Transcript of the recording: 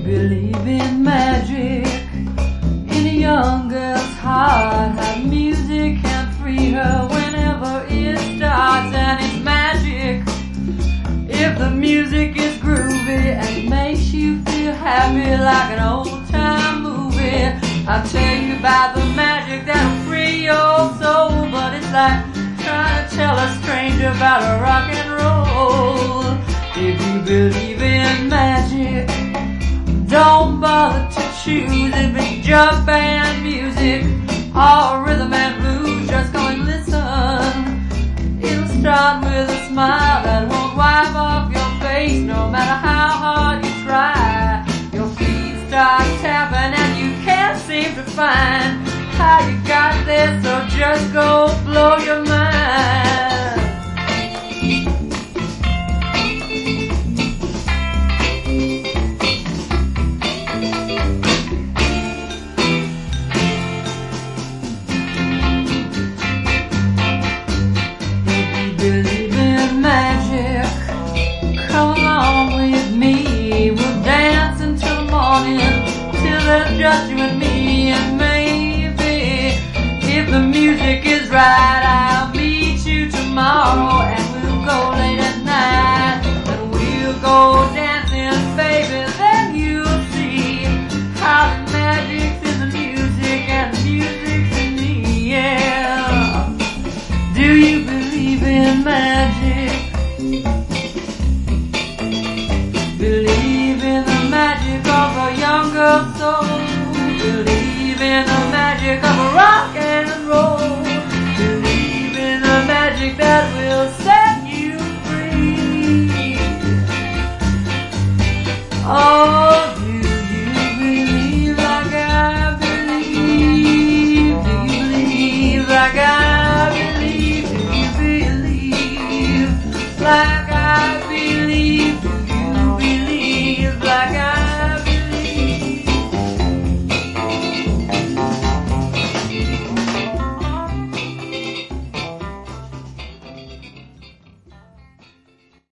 believe in magic in a young girl's heart? How music can free her whenever it starts, and it's magic if the music is groovy and makes you feel happy like an old-time movie. I'll tell you about the magic that'll free your soul, but it's like trying to tell a stranger about a rock and roll. If you believe in magic, don't bother to choose if it's jump band music or rhythm and blues. Just go and listen. It'll start with a smile that won't wipe off your face, no matter how hard you try. Your feet start tapping and you can't seem to find how you got there, so just go blow your mind. Believe in magic, come along with me. We'll dance until the morning, till there's just you and me. And maybe if the music is right, I'll meet you tomorrow, and we'll go late at night, and we'll go dancing, baby. Then you'll see how the magic's in the music and the music's in me. Yeah, do you believe in magic? Believe in the magic of a young girl's soul. Believe in the magic of a rock